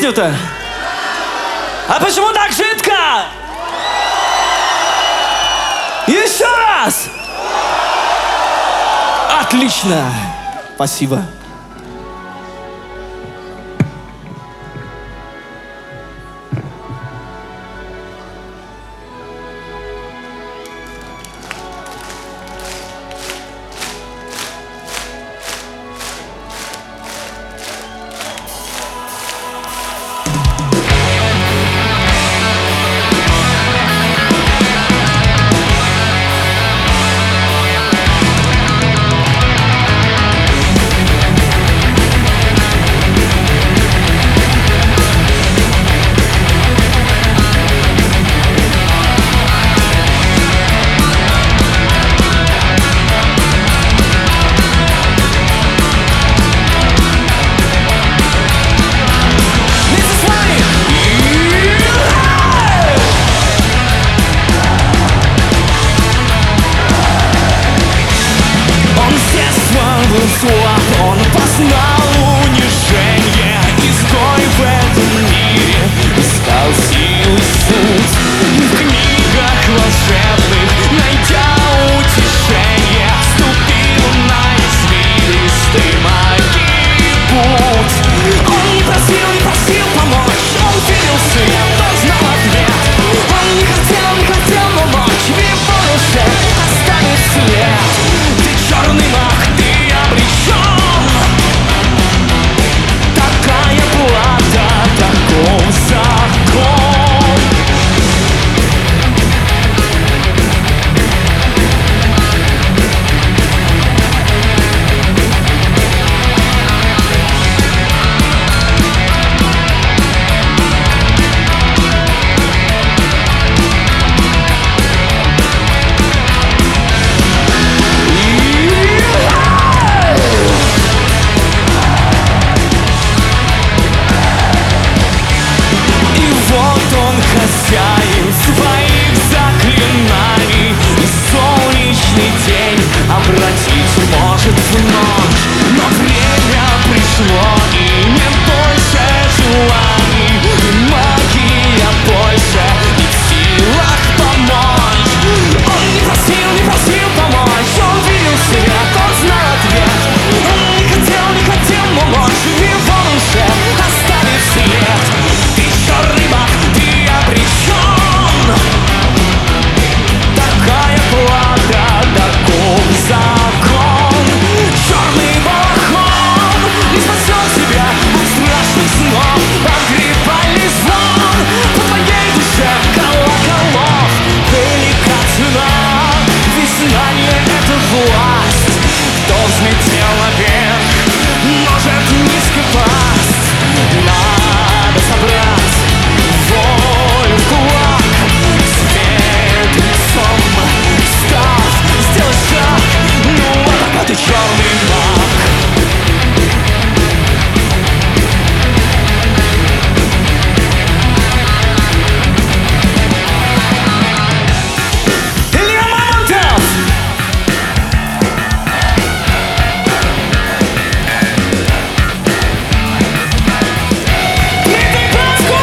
песню-то? А почему так жидко? Еще раз! Отлично! Спасибо. Он познал унижение, изгой в этом мире, искал силы суть, и в книгах волшебных, найдя утешение, вступил на извилистый магии путь. Он не просил помочь, он верил в свет, он знал ответ. Он не хотел помочь, в его душе останет след. Ты черный маг, ты обречен. Такая плата, таков закон. Хозяин своих заклинаний, и солнечный день обратить может в ночь. Но время пришло, и нет больше желаний, и магия больше не в силах помочь. Он не просил помочь, он видел свет, он знал ответ. Он не хотел помочь, в его душе оставит след. Ты черный маг, ты обречен. Такая плата, таков закон. Черный балахон не спасет тебя от страшных снов. Погребальный звон по твоей душе колоколов. Велика цена, ведь знание — это власть. Кто взлетел наверх, может низко пасть. Надо собрать волю в кулак, свет лицом встав, сделай шаг, ну а пока ты черный маг. Илья Мамонтов! Дмитрий Пасков!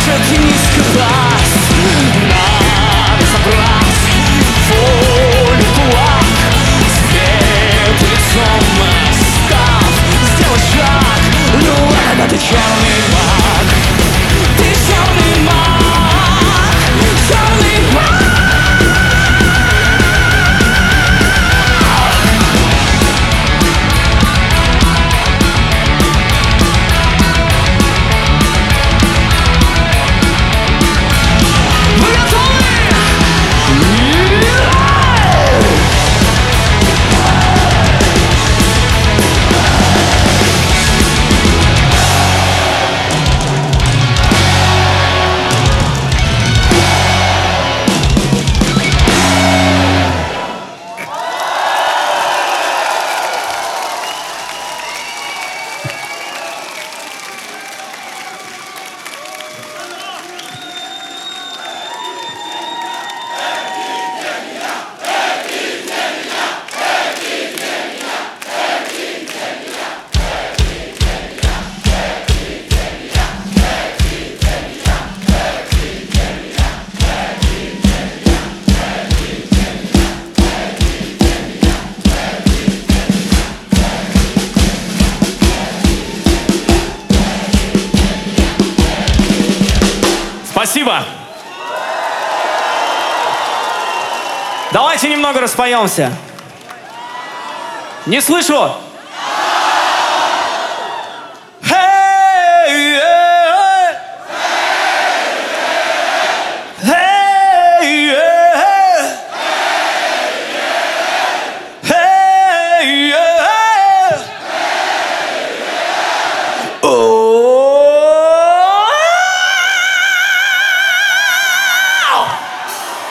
может не скрывать. Надо собрать волю в кулак, свет лицом настав, сделать шаг. Ну а когда ты черный маг, ты черный маг, черный маг. Спасибо. Давайте немного распоемся. Не слышу.